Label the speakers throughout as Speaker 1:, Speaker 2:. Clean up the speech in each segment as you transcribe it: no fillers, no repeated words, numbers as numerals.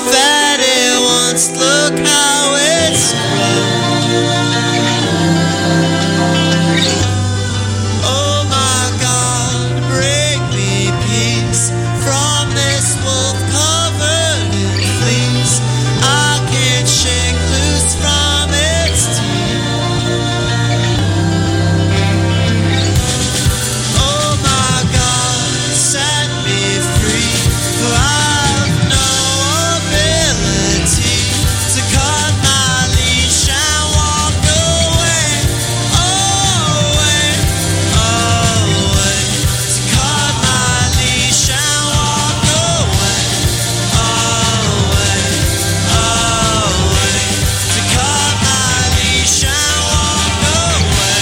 Speaker 1: fed it once, look how it's grown. Oh my God, bring me peace from this wolf covered in fleas. I can't shake loose from its teeth. Oh my God, set me free, for I've no ability to cut my leash and walk away, away, away. To cut my leash and walk away, away, away. To cut my leash and walk away,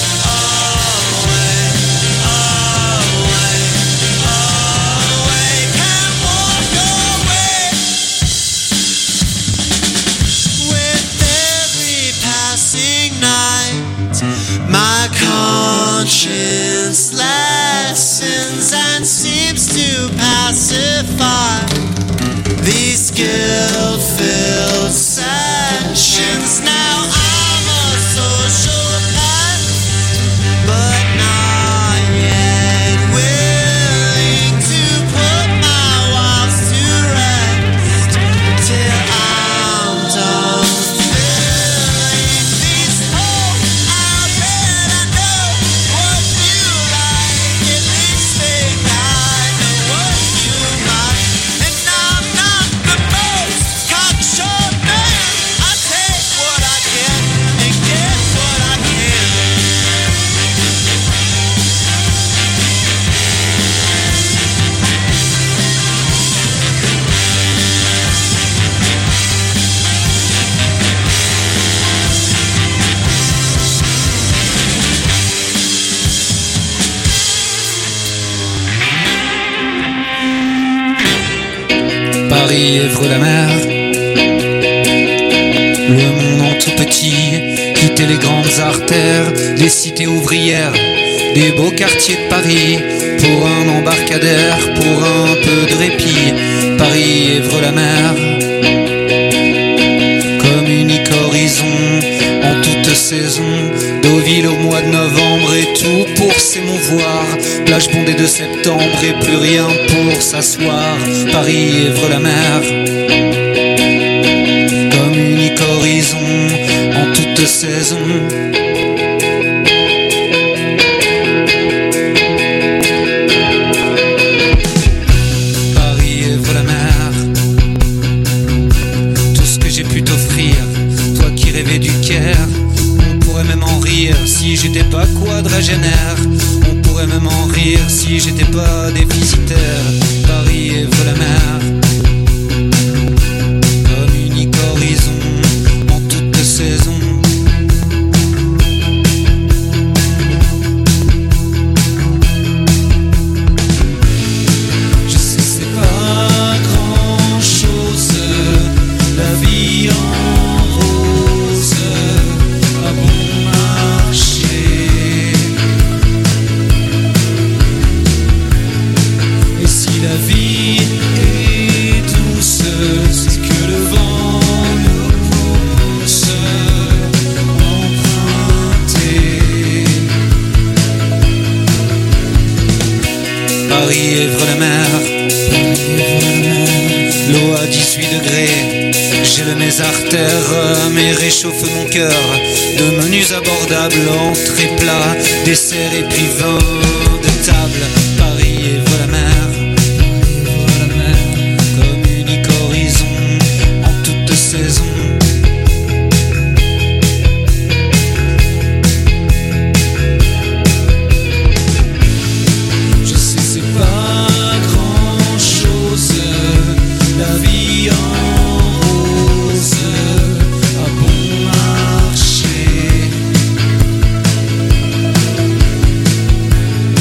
Speaker 1: away, away, away. Can't walk away. With every passing night, my conscience lessens and seems to pacify these guilt-filled sessions. Now I'm a sociopath, but not yet willing to put my walls to rest till I'm done filling these holes out there. I know what you like, at least think I know what you like. And I'm not the most cocksure man. I take what I can and get what I can.
Speaker 2: Paris, Évreux-la-Mer, le monde en tout petit, quitter les grandes artères, les cités ouvrières, des beaux quartiers de Paris, pour un embarcadère, pour un peu de répit. Paris, Évreux-la-Mer, comme unique horizon, en toute saison, Deauville au mois de novembre et tout pour s'émouvoir, plage bondée de septembre et plus rien pour s'asseoir. Paris, Évreux-la-Mer, comme unique horizon, en toute saison. Paris, Évreux-la-Mer, tout ce que j'ai pu t'offrir, toi qui rêvais du Caire. On pourrait même en rire si j'étais pas quadragénaire. On pourrait même en rire si j'étais pas déficitaire. Paris, Évreux-la-Mer, comme unique horizon, en toute saison. Je sais c'est pas grand chose, la vie en rose, à bon marché. Et si la vie est douce, c'est que le vent nous pousse emprunter. Paris, Évreux-la-Mer, l'eau à 18 degrés, gèle mes artères, mais réchauffe mon cœur. De menus abordables, entrée plat, dessert et puis vin de table. Paris, Évreux-la-Mer, comme unique horizon, en toute saison. Je sais c'est pas grand chose, la vie en rose, à bon marché.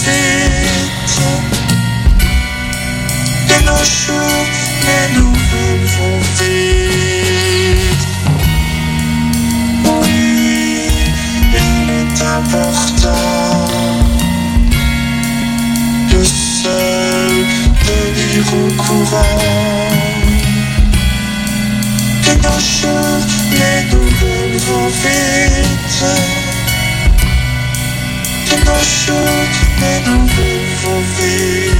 Speaker 1: vite. De nos jours, les nouvelles vont vite. Oui, il est important de seul tenir au courant. De nos jours, les nouvelles vont vite. De nos jours, les nouvelles vont vite.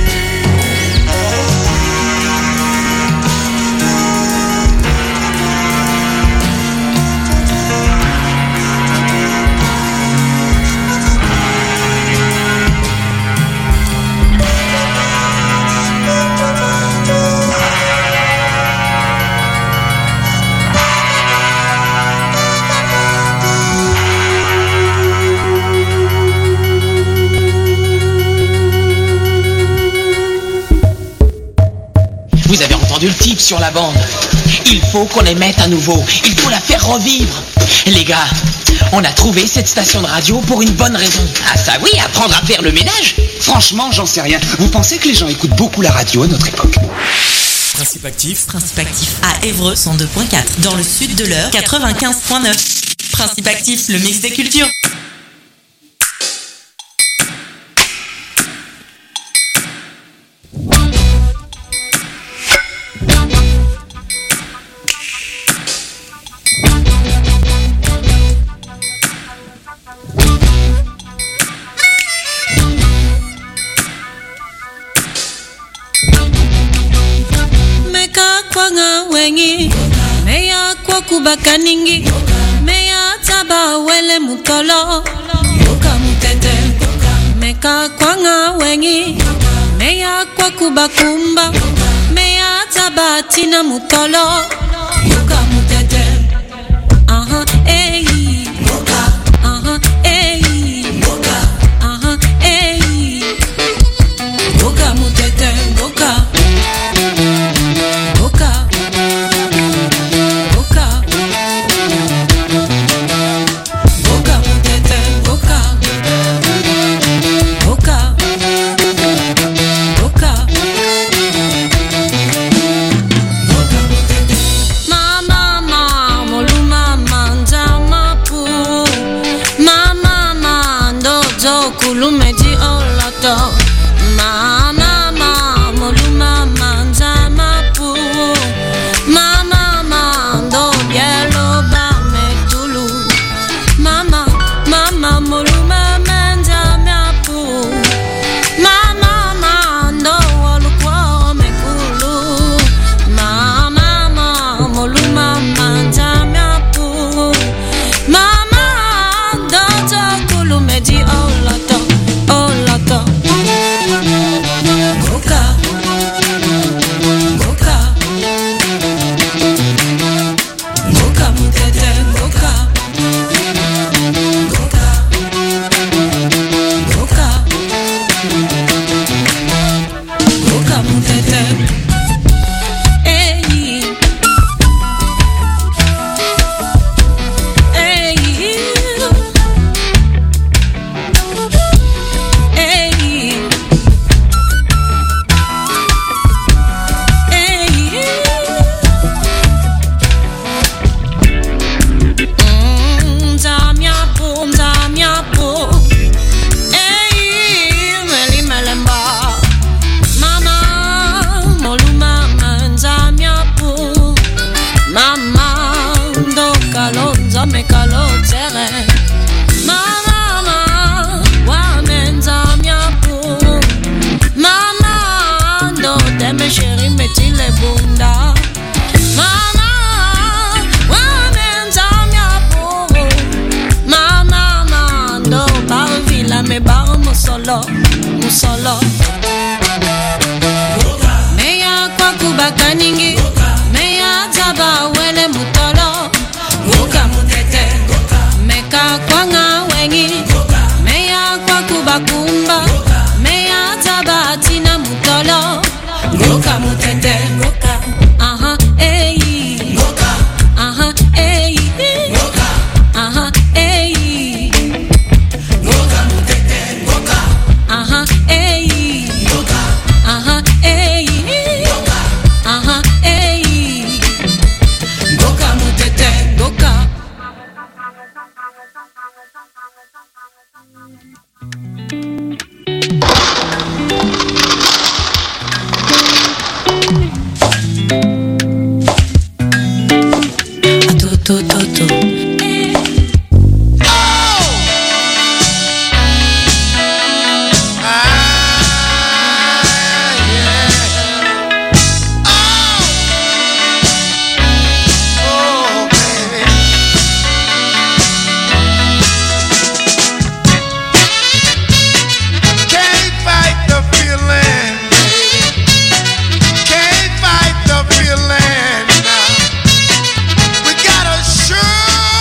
Speaker 3: Vous avez entendu le type sur la bande. Il faut qu'on les mette à nouveau. Il faut la faire revivre. Les gars, on a trouvé cette station de radio pour une bonne raison. Ah ça oui, apprendre à faire le ménage.
Speaker 2: Franchement, j'en sais rien. Vous pensez que les gens écoutent beaucoup la radio à notre époque?
Speaker 4: Principe actif.
Speaker 5: Principe actif à Évreux 102.4. Dans le sud de l'Eure 95.9. Principe actif, le mix des cultures.
Speaker 6: Meya kwa kubaka ningi Meya taba wele mutolo Yoka mutete Meka kwa nga wengi Meya kwa kubakumba Meya taba tina mutolo Yoka mutete Aha, eyi Aha, eyi Aha, eyi Yoka mutete Yoka Kulumeji olato mama moluma manza mapu mama ndo bielo ba metulu mama moluma manza mapu mama ndo walukwa mekulu mama moluma manza mapu mama ndo kulumeji olato Musolo Meya kwa kubaka ningi Meya taba wele mutolo Goka mutete Meka kwa nga wengi Meya kwa kubakumba Meya taba tina mutolo Goka mutete Aha, eyi Aha, eyi Aha, eyi Aha,
Speaker 1: Can't fight the feeling. We gotta show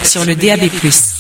Speaker 5: sur le DAB+.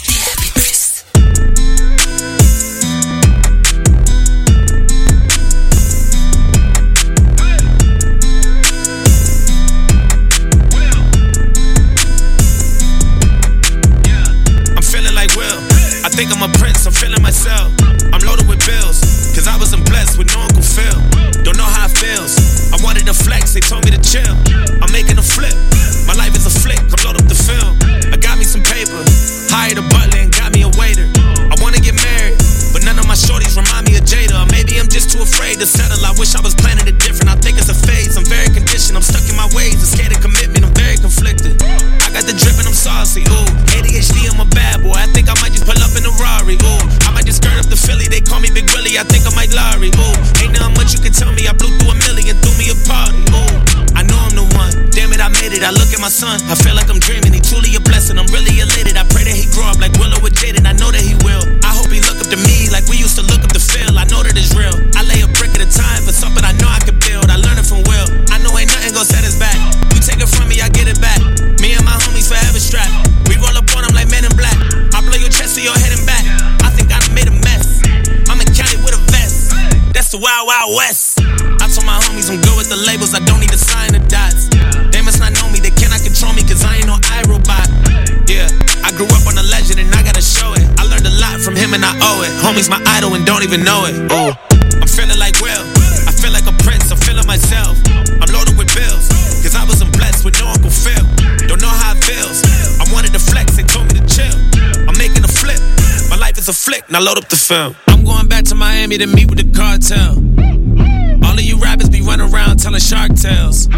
Speaker 7: I think I'm a prince, I'm feeling myself. I'm loaded with bills, cause I wasn't blessed with no Uncle Phil. Don't know how it feels. I wanted to flex, they told me to chill. I'm making a flip. My life is a flick, I'm loaded up the film. I got me some paper, hired a butler and got me a waiter. I wanna get married, but none of my shorties remind me of Jada. Or maybe I'm just too afraid to settle. I wish I was planning it different. I think it's a phase, I'm very conditioned. I'm stuck in my ways, I'm scared of commitment, I'm very conflicted. I got the drip and I'm saucy, ooh. ADHD, I'm a bad boy. I think I might just pull up in a Rari, ooh. I might just skirt up the Philly, they call me Big Willie. I think I might Larry, ooh. Ain't nothing much you can tell me. I blew through a million, threw me a party, ooh. I know I'm the one. Damn it, I made it. I look at my son. I feel like I'm dreaming. He truly a blessing. I'm really elated. I pray that he grow up like Willow with Jaden. I know that he will. I hope he look up to me like we used to look up to Phil. I know that it's real. I lay a brick at a time for something I know I can build. I learned it from Will. I know ain't nothing gon' set us back. You take it from me, I get it back. Me and my homies forever strapped. We roll up on them like Men in Black. I blow your chest to your head and back. I think I made a mess. I'm in county with a vest. That's the Wild Wild West. I told my homies I'm good with the labels. I don't need to sign the dots. They must not know me. They cannot control me cause I ain't no iRobot. Yeah, I grew up on a legend and I gotta show it. I learned a lot from him and I owe it. Homie's my idol and don't even know it. Ooh, I'm feeling like Will. I feel like a prince. I'm feeling myself. I'm loaded with bills cause I wasn't blessed with no Uncle Phil. Don't know how it feels. I wanted to flex. They told me to chill. I'm making a flip. My life is a flick. Now load up the film. I'm going back to Miami to meet with the cartel. All of you rappers be running around telling shark tales.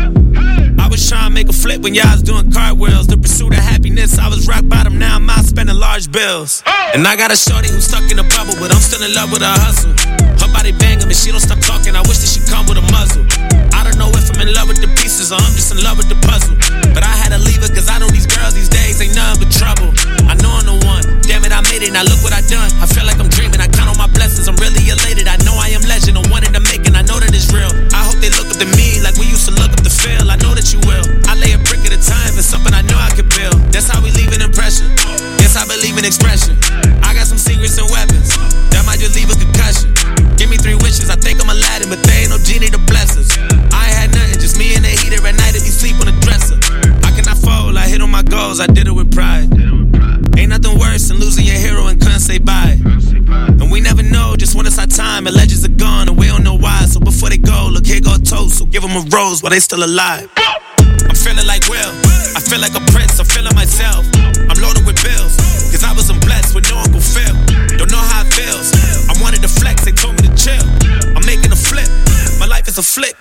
Speaker 7: I was trying to make a flip when y'all was doing cartwheels. The pursuit of happiness, I was rock bottom, now I'm out spending large bills. And I got a shorty who's stuck in a bubble, but I'm still in love with her hustle. Her body banging, but she don't stop talking, I wish that she come with a muzzle. I don't know if I'm in love with the pieces or I'm just in love with the puzzle. But I had to leave it cause I know these girls these days ain't nothing but trouble. I know I'm the one, damn it I made it, now look what I done. I feel like I'm dreaming, I count on my blessings, I'm really elated. I know I am legend, I wanted to make it, I know that it's real. I hope they look up to me like we used to look up to Phil. I know that you will. I lay a brick at a time for something I know I can build. That's how we leave an impression. Yes, I believe in expression. I got some secrets and weapons that might just leave a concussion. Give me 3 wishes, I think I'm Aladdin, but there ain't no genie to bless us. I ain't had nothing, just me and the heater at night if you sleep on the dresser. I cannot fold, I hit on my goals, I did it with pride. Ain't nothing worse than losing your hero and couldn't say bye. And we never know just when it's our time, and legends are gone and we don't know why. So before they go, look here go a toast, so give them a rose while they still alive. I'm feeling like Will, I feel like a prince, I'm feeling myself. I'm loaded with bills, cause I wasn't blessed with no Uncle Phil. Don't know how it feels, I wanted to flex, they told me to chill. I'm making a flip, my life is a flick.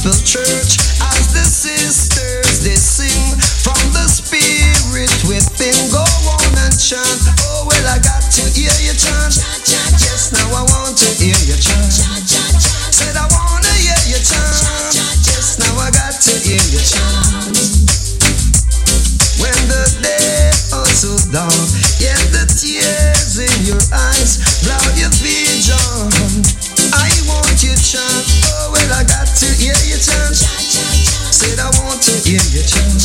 Speaker 8: gospel church as the sisters they sing from the spirit within. Go on and chant. Oh well, I got to hear you chant. Yes, now I want to hear you chant. Said I wanna hear you chant. Yes, now I got to hear you chant. When the day also dawn, yet the tears in your eyes cloud your vision. I want you chant. Oh well, I got to hear you chant. Said I want to hear you chant.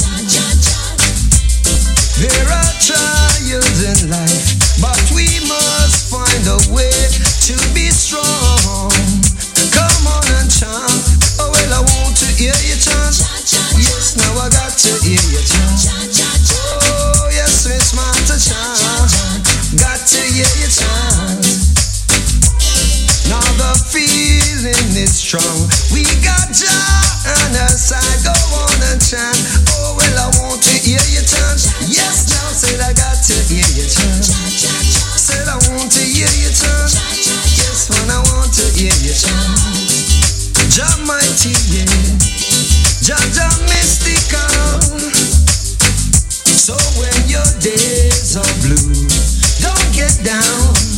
Speaker 8: There are trials in life, but we must find a way to be strong. Come on and chant. Oh well, I want to hear you chant. Yes, now I got to hear you chant. Oh yes, it's smart to chant. Got to hear you chant. Now the feeling is strong. We got Jah on our side. Go on and chant. Oh well, I want to hear you chant. Yes, now said I got to hear you chant. Said I want to hear you chant. Yes, when I want to hear you chant. Jah mighty, yeah. Jah mystical. So when your days are blue, don't get down.